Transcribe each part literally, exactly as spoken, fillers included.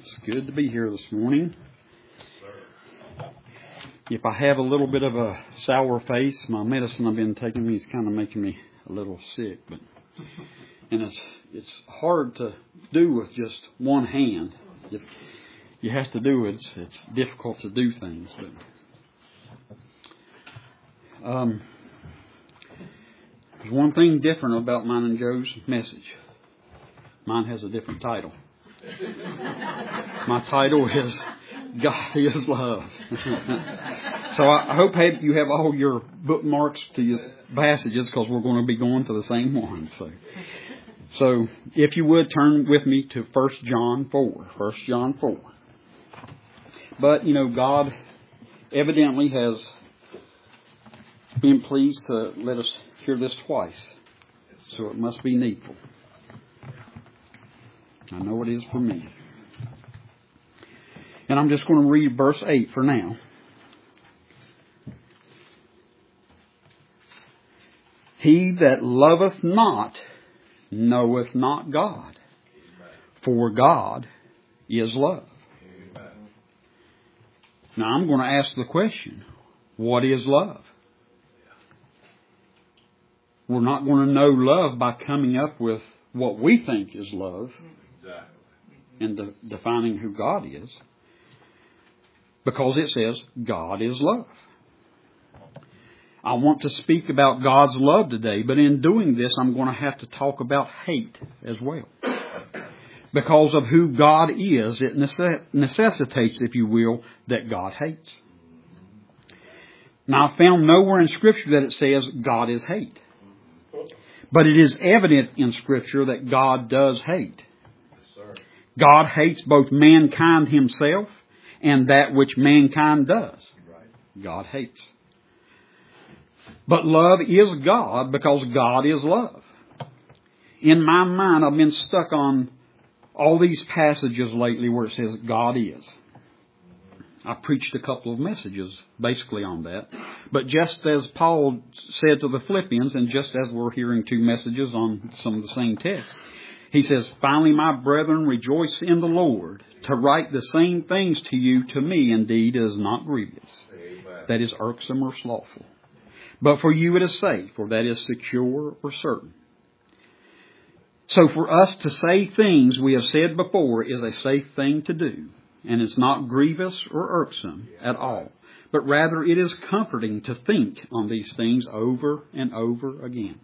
It's good to be here this morning. If I have a little bit of a sour face, my medicine I've been taking me is kind of making me a little sick. But and it's it's hard to do with just one hand. If you have to do it, it's, it's difficult to do things. But um, there's one thing different about mine and Joe's message. Mine has a different title. My title is God is Love. So I hope you have all your bookmarks to your passages because we're going to be going to the same one. So, so if you would turn with me to First John four. First John four. But, you know, God evidently has been pleased to let us hear this twice. So it must be needful. I know it is for me. And I'm just going to read verse eight for now. He that loveth not knoweth not God, for God is love. Now I'm going to ask the question, what is love? We're not going to know love by coming up with what we think is love and de- defining who God is. Because it says God is love. I want to speak about God's love today, but in doing this I'm going to have to talk about hate as well. Because of who God is, it necessitates, if you will, that God hates. Now I found nowhere in Scripture that it says God is hate. But it is evident in Scripture that God does hate. God hates both mankind himself and that which mankind does. God hates. But love is God because God is love. In my mind, I've been stuck on all these passages lately where it says God is. I preached a couple of messages basically on that. But just as Paul said to the Philippians, and just as we're hearing two messages on some of the same text, he says, finally, my brethren, rejoice in the Lord. To write the same things to you, to me, indeed, is not grievous. Amen. That is irksome or slothful. But for you it is safe, for that is secure or certain. So for us to say things we have said before is a safe thing to do. And it's not grievous or irksome at all. But rather it is comforting to think on these things over and over again.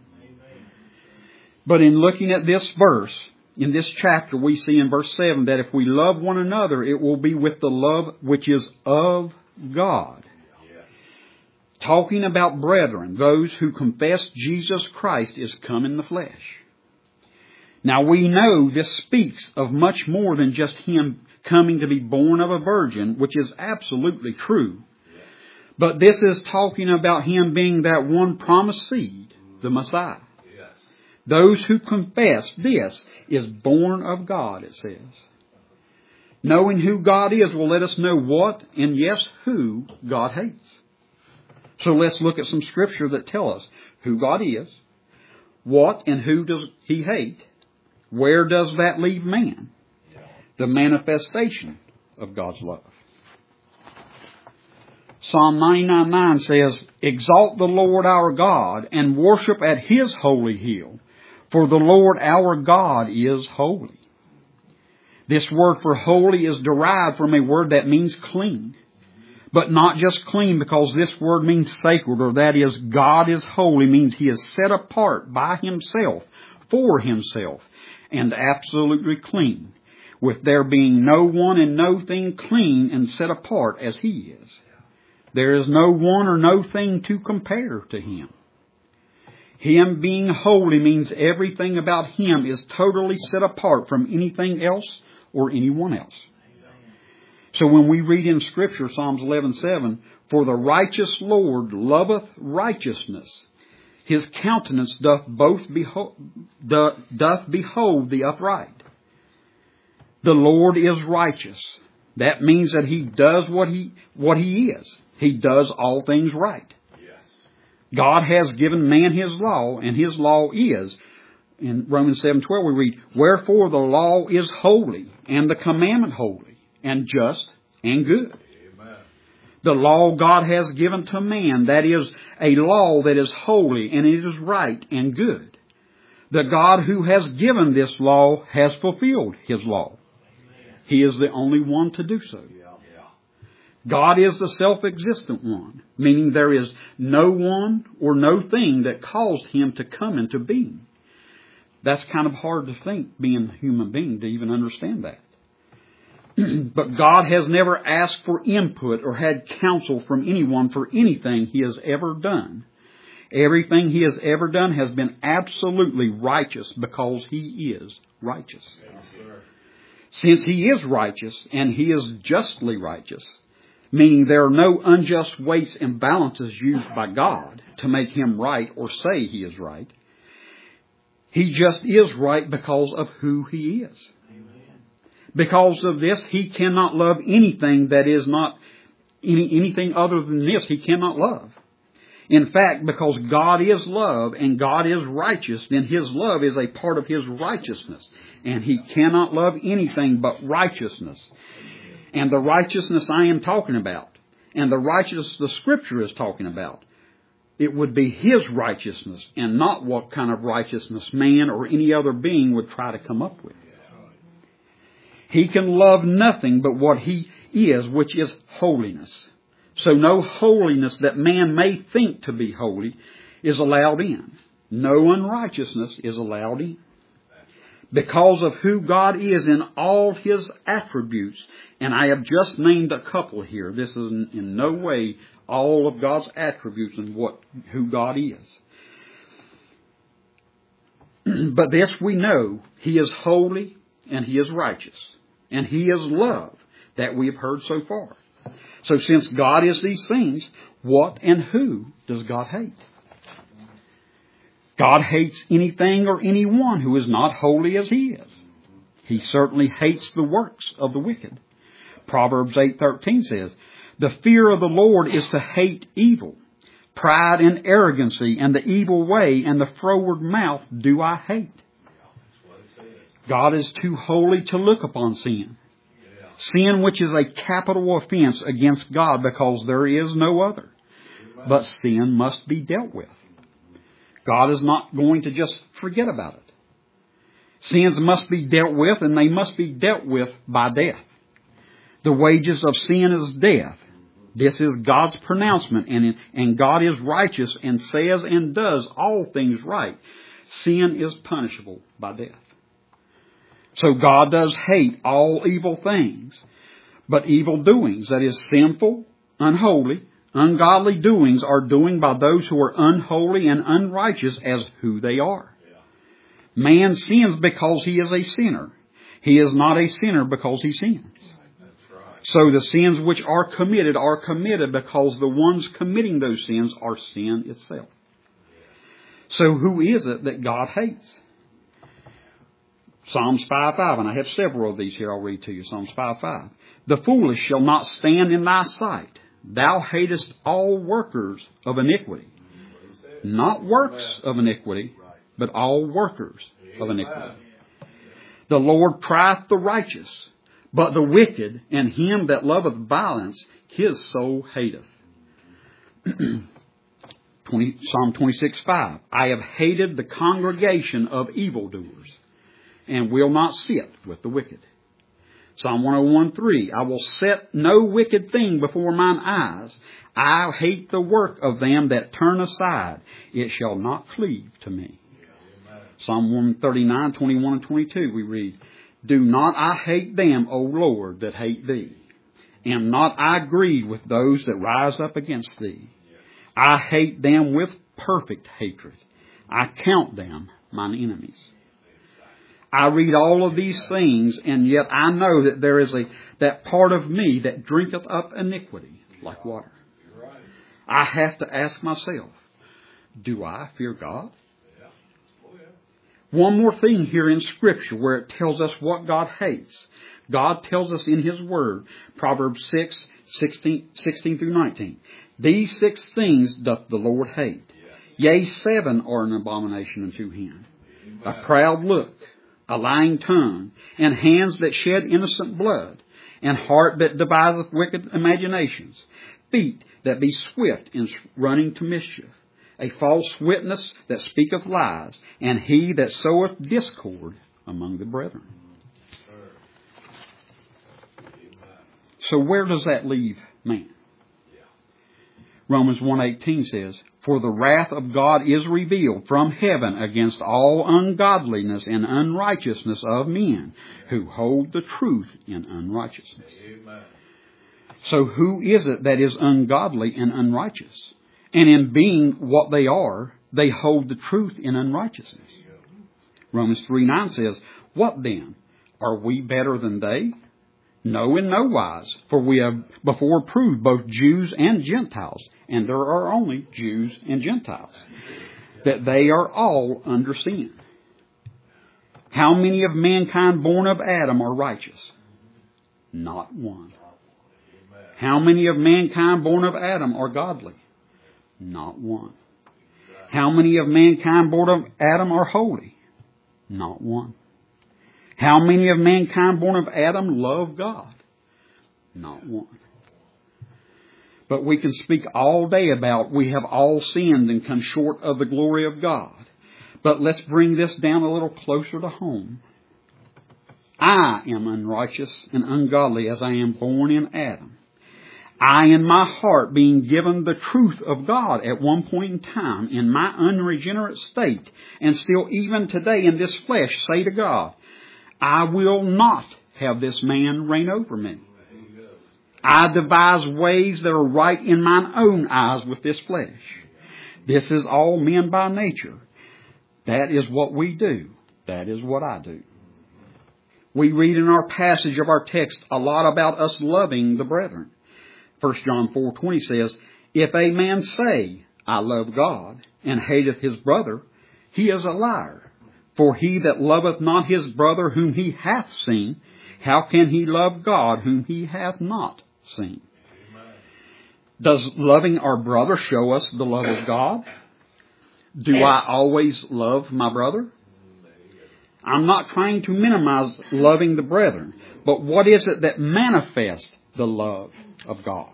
But in looking at this verse, in this chapter, we see in verse seven that if we love one another, it will be with the love which is of God. Yes. Talking about brethren, those who confess Jesus Christ is come in the flesh. Now we know this speaks of much more than just Him coming to be born of a virgin, which is absolutely true. Yes. But this is talking about Him being that one promised seed, the Messiah. Those who confess this is born of God, it says. Knowing who God is will let us know what and yes, who God hates. So let's look at some scripture that tell us who God is, what and who does He hate, where does that leave man? The manifestation of God's love. Psalm ninety-nine nine says, exalt the Lord our God and worship at His holy hill. For the Lord our God is holy. This word for holy is derived from a word that means clean. But not just clean because this word means sacred, or that is God is holy means He is set apart by Himself, for Himself, and absolutely clean, with there being no one and no thing clean and set apart as He is. There is no one or no thing to compare to Him. Him being holy means everything about Him is totally set apart from anything else or anyone else. So when we read in Scripture, Psalms eleven seven, for the righteous Lord loveth righteousness. His countenance doth both behold, doth behold the upright. The Lord is righteous. That means that He does what He, what He is. He does all things right. God has given man His law, and His law is, in Romans seven twelve we read, wherefore the law is holy, and the commandment holy, and just and good. Amen. The law God has given to man, that is a law that is holy and it is right and good. The God who has given this law has fulfilled His law. He is the only one to do so. God is the self-existent one, meaning there is no one or no thing that caused Him to come into being. That's kind of hard to think, being a human being, to even understand that. But God has never asked for input or had counsel from anyone for anything He has ever done. Everything He has ever done has been absolutely righteous because He is righteous. Yes, sir. Since He is righteous and He is justly righteous, meaning there are no unjust weights and balances used by God to make Him right or say He is right. He just is right because of who He is. Amen. Because of this, He cannot love anything that is not any, anything other than this. He cannot love. In fact, because God is love and God is righteous, then His love is a part of His righteousness. And He cannot love anything but righteousness. And the righteousness I am talking about, and the righteousness the Scripture is talking about, it would be His righteousness and not what kind of righteousness man or any other being would try to come up with. He can love nothing but what He is, which is holiness. So no holiness that man may think to be holy is allowed in. No unrighteousness is allowed in. Because of who God is in all His attributes, and I have just named a couple here. This is in, in no way all of God's attributes and what who God is. But this we know, He is holy and He is righteous. And He is love, that we have heard so far. So since God is these things, what and who does God hate? God hates anything or anyone who is not holy as He is. He certainly hates the works of the wicked. Proverbs eight thirteen says, "The fear of the Lord is to hate evil. Pride and arrogancy and the evil way and the froward mouth do I hate." God is too holy to look upon sin. Sin which is a capital offense against God because there is no other. But sin must be dealt with. God is not going to just forget about it. Sins must be dealt with, and they must be dealt with by death. The wages of sin is death. This is God's pronouncement, and, and God is righteous and says and does all things right. Sin is punishable by death. So God does hate all evil things, but evil doings, that is sinful, unholy, ungodly doings, are doing by those who are unholy and unrighteous as who they are. Yeah. Man sins because he is a sinner. He is not a sinner because he sins. That's right. So the sins which are committed are committed because the ones committing those sins are sin itself. So who is it that God hates? Psalms five five, and I have several of these here I'll read to you. Psalms five five. "The foolish shall not stand in thy sight. Thou hatest all workers of iniquity." Not works of iniquity, but all workers of iniquity. "The Lord trieth the righteous, but the wicked and him that loveth violence, his soul hateth." Psalm twenty-six five. "I have hated the congregation of evildoers, and will not sit with the wicked." Psalm one oh one three. "I will set no wicked thing before mine eyes. I hate the work of them that turn aside. It shall not cleave to me." Yeah. Psalm one thirty-nine twenty-one and twenty-two we read, "Do not I hate them, O Lord, that hate thee? Am not I grieved with those that rise up against thee? Yes. I hate them with perfect hatred. I count them mine enemies." I read all of these things, and yet I know that there is a that part of me that drinketh up iniquity like water. I have to ask myself, do I fear God? One more thing here in Scripture where it tells us what God hates. God tells us in His Word, Proverbs six, sixteen, sixteen through nineteen. "These six things doth the Lord hate. Yea, seven are an abomination unto Him. A proud look, a lying tongue, and hands that shed innocent blood, and heart that deviseth wicked imaginations, feet that be swift in running to mischief, a false witness that speaketh lies, and he that soweth discord among the brethren. So where does that leave man? Romans one eighteen says, "For the wrath of God is revealed from heaven against all ungodliness and unrighteousness of men who hold the truth in unrighteousness." Amen. So who is it that is ungodly and unrighteous? And in being what they are, they hold the truth in unrighteousness. Romans three nine says, "What then? Are we better than they? No, in no wise, for we have before proved both Jews and Gentiles, and there are only Jews and Gentiles, that they are all under sin. How many of mankind born of Adam are righteous? Not one. How many of mankind born of Adam are godly? Not one. How many of mankind born of Adam are holy? Not one. How many of mankind born of Adam love God? Not one." But we can speak all day about we have all sinned and come short of the glory of God. But let's bring this down a little closer to home. I am unrighteous and ungodly as I am born in Adam. I in my heart being given the truth of God at one point in time in my unregenerate state, and still even today in this flesh say to God, I will not have this man reign over me. I devise ways that are right in mine own eyes with this flesh. This is all men by nature. That is what we do. That is what I do. We read in our passage of our text a lot about us loving the brethren. First John four twenty says, "If a man say, I love God, and hateth his brother, he is a liar. For he that loveth not his brother whom he hath seen, how can he love God whom he hath not seen?" Amen. Does loving our brother show us the love of God? Do I always love my brother? I'm not trying to minimize loving the brethren, but what is it that manifests the love of God?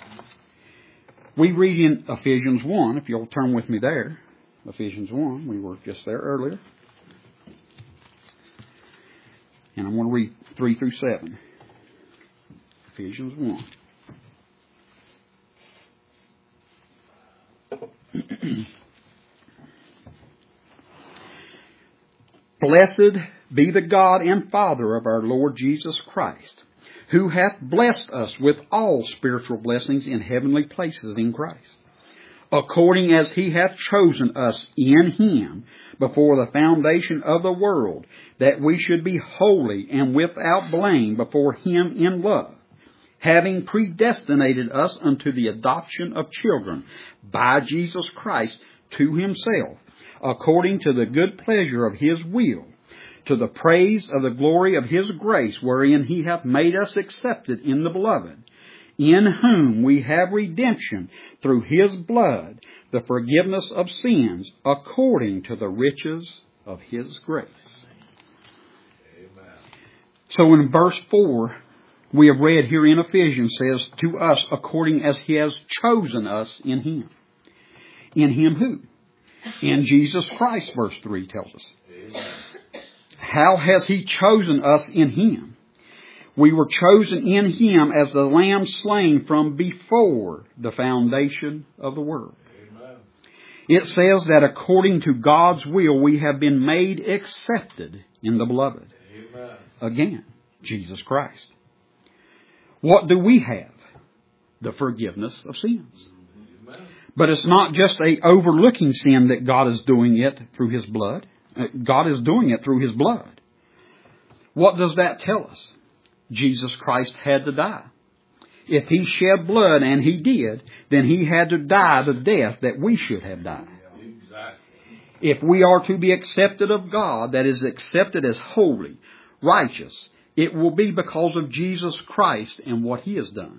We read in Ephesians one, if you'll turn with me there. Ephesians one, we were just there earlier. And I'm going to read three through seven. Ephesians one. "Blessed be the God and Father of our Lord Jesus Christ, who hath blessed us with all spiritual blessings in heavenly places in Christ, according as he hath chosen us in him before the foundation of the world, that we should be holy and without blame before him in love, having predestinated us unto the adoption of children by Jesus Christ to himself, according to the good pleasure of his will, to the praise of the glory of his grace, wherein he hath made us accepted in the beloved, in whom we have redemption through his blood, the forgiveness of sins, according to the riches of his grace." Amen. So in verse four, we have read here in Ephesians says, to us according as he has chosen us in him. In him who? In Jesus Christ, verse three tells us. Amen. How has he chosen us in him? We were chosen in him as the lamb slain from before the foundation of the world. Amen. It says that according to God's will, we have been made accepted in the beloved. Amen. Again, Jesus Christ. What do we have? The forgiveness of sins. Amen. But it's not just a overlooking sin that God is doing it through his blood. God is doing it through his blood. What does that tell us? Jesus Christ had to die. If he shed blood, and he did, then he had to die the death that we should have died. Exactly. If we are to be accepted of God, that is accepted as holy, righteous, it will be because of Jesus Christ and what he has done.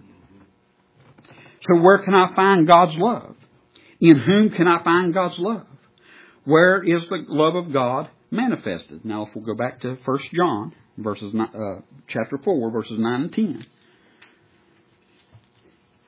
So where can I find God's love? In whom can I find God's love? Where is the love of God manifested? Now, if we'll go back to First John, verses uh, chapter four, verses nine and ten.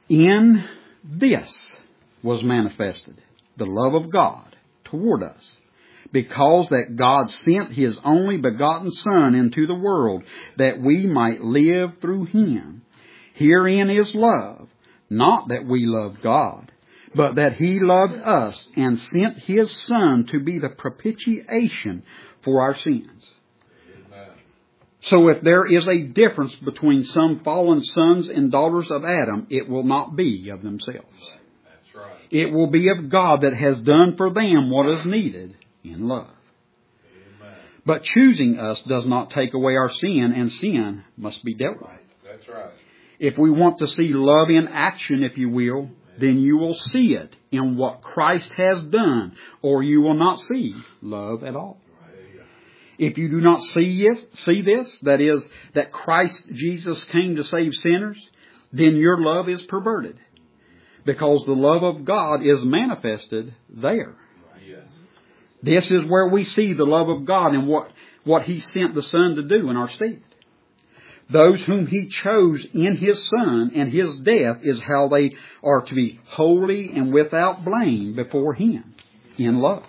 In this was manifested the love of God toward us, because that God sent His only begotten Son into the world, that we might live through Him. Herein is love, not that we loved God, but that He loved us and sent His Son to be the propitiation for our sins. Amen. So if there is a difference between some fallen sons and daughters of Adam, it will not be of themselves. That's right. It will be of God that has done for them what is needed in love. Amen. But choosing us does not take away our sin, and sin must be dealt with. That's right. If we want to see love in action, if you will, then you will see it in what Christ has done, or you will not see love at all. If you do not see it, see this, that is, that Christ Jesus came to save sinners, then your love is perverted, because the love of God is manifested there. Yes. This is where we see the love of God and what, what He sent the Son to do in our stead. Those whom He chose in His Son and His death is how they are to be holy and without blame before Him in love.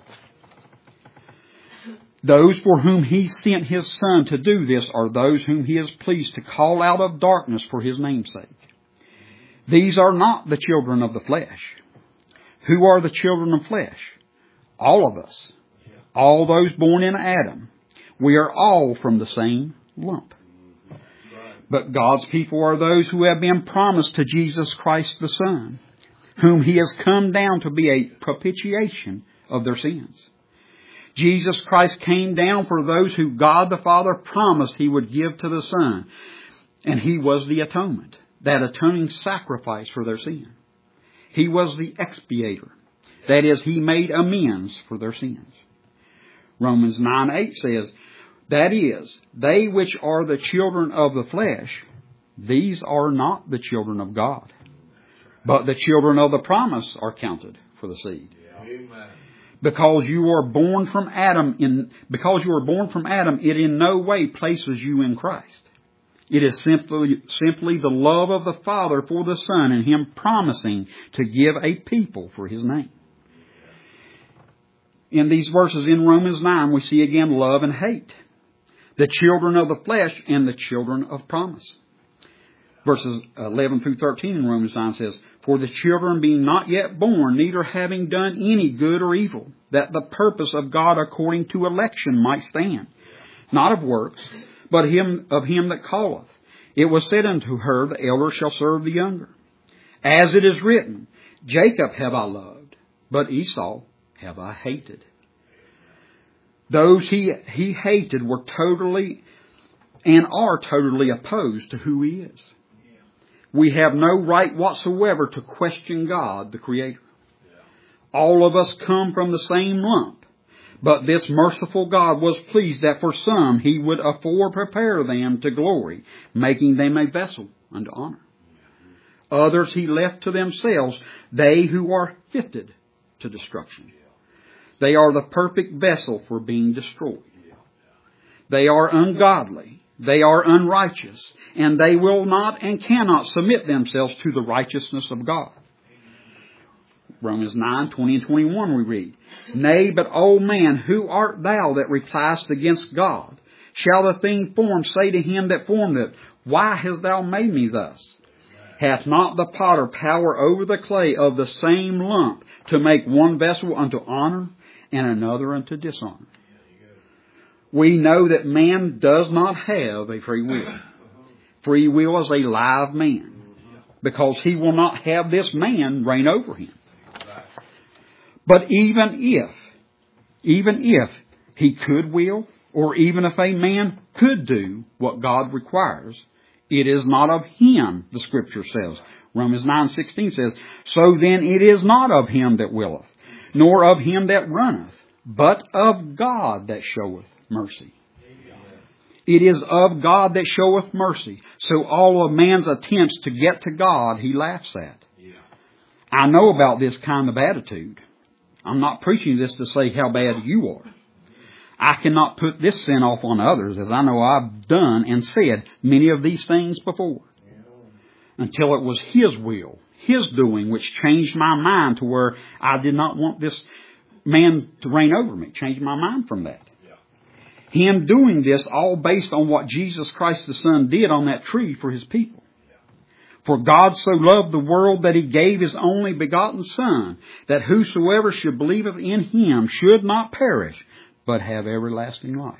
Those for whom He sent His Son to do this are those whom He is pleased to call out of darkness for His name's sake. These are not the children of the flesh. Who are the children of flesh? All of us. All those born in Adam. We are all from the same lump. But God's people are those who have been promised to Jesus Christ the Son, whom He has come down to be a propitiation of their sins. Jesus Christ came down for those who God the Father promised He would give to the Son. And He was the atonement, that atoning sacrifice for their sin. He was the expiator. That is, He made amends for their sins. Romans nine eight says, that is, they which are the children of the flesh, these are not the children of God. But the children of the promise are counted for the seed. Amen. Because you are born from Adam, in because you are born from Adam, it in no way places you in Christ. It is simply simply the love of the Father for the Son and Him promising to give a people for His name. In these verses in Romans nine, we see again love and hate. The children of the flesh and the children of promise. Verses eleven through thirteen in Romans nine says, for the children being not yet born, neither having done any good or evil, that the purpose of God according to election might stand. Not of works, but him of him that calleth. It was said unto her, the elder shall serve the younger. As it is written, Jacob have I loved, but Esau have I hated. Those he, he hated were totally and are totally opposed to who He is. We have no right whatsoever to question God, the Creator. All of us come from the same lump, but this merciful God was pleased that for some He would afore prepare them to glory, making them a vessel unto honor. Others He left to themselves, they who are fitted to destruction. They are the perfect vessel for being destroyed. They are ungodly. They are unrighteous. And they will not and cannot submit themselves to the righteousness of God. Romans nine, twenty and twenty-one we read, nay, but, O man, who art thou that repliest against God? Shall the thing formed say to him that formed it, why hast thou made me thus? Hath not the potter power over the clay of the same lump to make one vessel unto honor and another unto dishonor? We know that man does not have a free will. Free will is a live man, because he will not have this man reign over him. But even if, even if he could will, or even if a man could do what God requires, it is not of him, the Scripture says. Romans nine sixteen says, so then it is not of him that willeth, nor of him that runneth, but of God that showeth mercy. It is of God that showeth mercy. So all of man's attempts to get to God, he laughs at. I know about this kind of attitude. I'm not preaching this to say how bad you are. I cannot put this sin off on others, as I know I've done and said many of these things before. Until it was His will, His doing which changed my mind to where I did not want this man to reign over me. Changed my mind from that. Yeah. Him doing this all based on what Jesus Christ the Son did on that tree for His people. Yeah. For God so loved the world that He gave His only begotten Son, that whosoever should believeth in Him should not perish, but have everlasting life.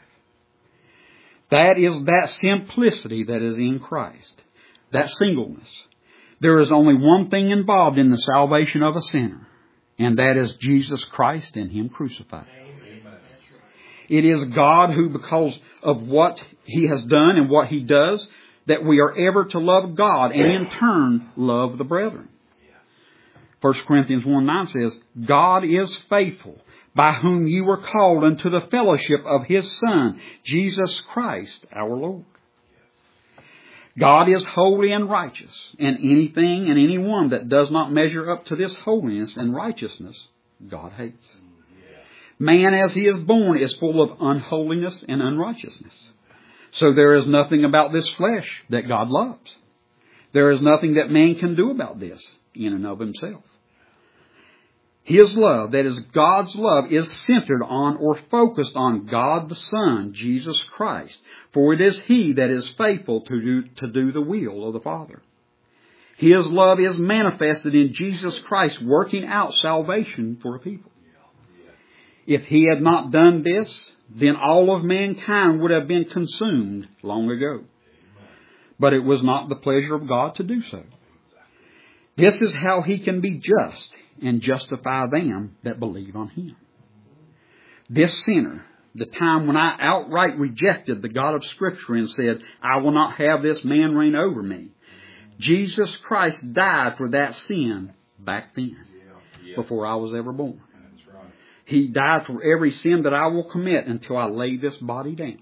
That is that simplicity that is in Christ. That singleness. There is only one thing involved in the salvation of a sinner, and that is Jesus Christ and Him crucified. Amen. It is God who, because of what He has done and what He does, that we are ever to love God and in turn love the brethren. First Corinthians one nine says, God is faithful, by whom you were called unto the fellowship of His Son, Jesus Christ our Lord. God is holy and righteous, and anything and anyone that does not measure up to this holiness and righteousness, God hates. Man as he is born is full of unholiness and unrighteousness. So there is nothing about this flesh that God loves. There is nothing that man can do about this in and of himself. His love, that is God's love, is centered on or focused on God the Son, Jesus Christ. For it is He that is faithful to do, to do the will of the Father. His love is manifested in Jesus Christ working out salvation for a people. If He had not done this, then all of mankind would have been consumed long ago. But it was not the pleasure of God to do so. This is how He can be just and justify them that believe on Him. This sinner, the time when I outright rejected the God of Scripture and said, I will not have this man reign over me, Jesus Christ died for that sin back then, before I was ever born. He died for every sin that I will commit until I lay this body down.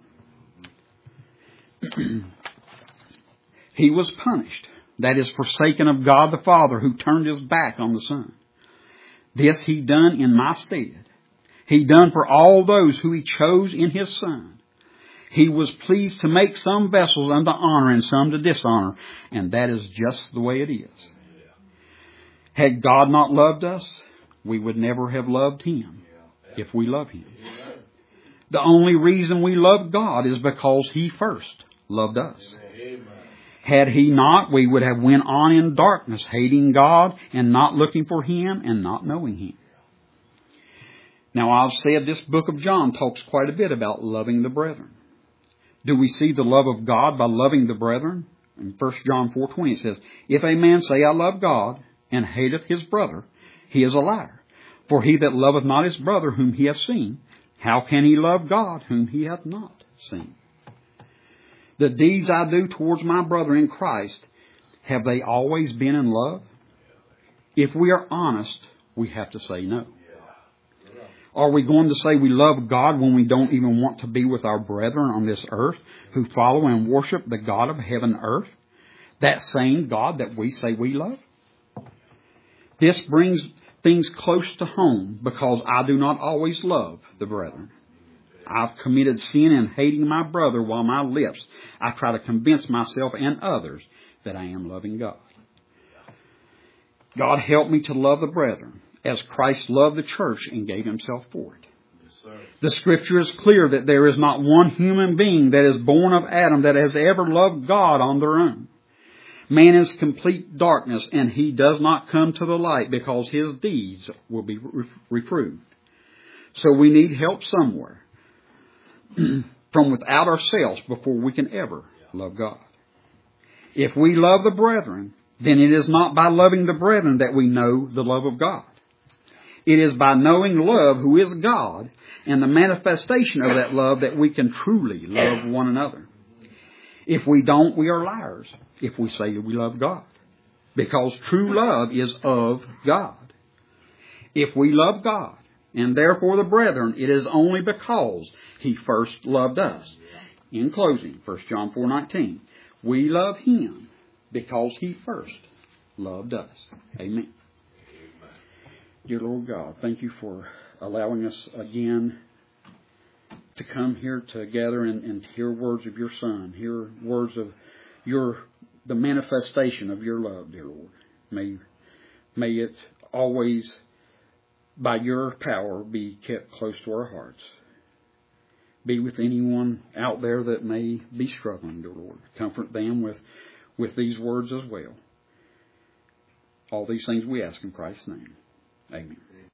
He was punished, that is forsaken of God the Father, who turned His back on the Son. This He done in my stead. He done for all those who He chose in His Son. He was pleased to make some vessels unto honor and some to dishonor, and that is just the way it is. Had God not loved us, we would never have loved Him if we love Him. The only reason we love God is because He first loved us. Had He not, we would have went on in darkness, hating God and not looking for Him and not knowing Him. Now, I've said this book of John talks quite a bit about loving the brethren. Do we see the love of God by loving the brethren? In First John four twenty it says, If a man say, I love God, and hateth his brother, he is a liar. For he that loveth not his brother whom he hath seen, how can he love God whom he hath not seen? The deeds I do towards my brother in Christ, have they always been in love? If we are honest, we have to say no. Are we going to say we love God when we don't even want to be with our brethren on this earth who follow and worship the God of heaven and earth? That same God that we say we love? This brings things close to home because I do not always love the brethren. I've committed sin in hating my brother while my lips I try to convince myself and others that I am loving God. God help me to love the brethren as Christ loved the church and gave Himself for it. Yes, the Scripture is clear that there is not one human being that is born of Adam that has ever loved God on their own. Man is complete darkness, and he does not come to the light because his deeds will be reproved. So we need help somewhere from without ourselves before we can ever love God. If we love the brethren, then it is not by loving the brethren that we know the love of God. It is by knowing love, who is God, and the manifestation of that love that we can truly love one another. If we don't, we are liars if we say we love God, because true love is of God. If we love God, and therefore the brethren, it is only because He first loved us. In closing, First John four nineteen, we love Him because He first loved us. Amen. Dear Lord God, thank You for allowing us again to come here together and, and hear words of Your Son, hear words of Your, the manifestation of Your love, dear Lord. May May it always, by your power, be kept close to our hearts. Be with anyone out there that may be struggling, dear Lord. Comfort them with, with these words as well. All these things we ask in Christ's name. Amen.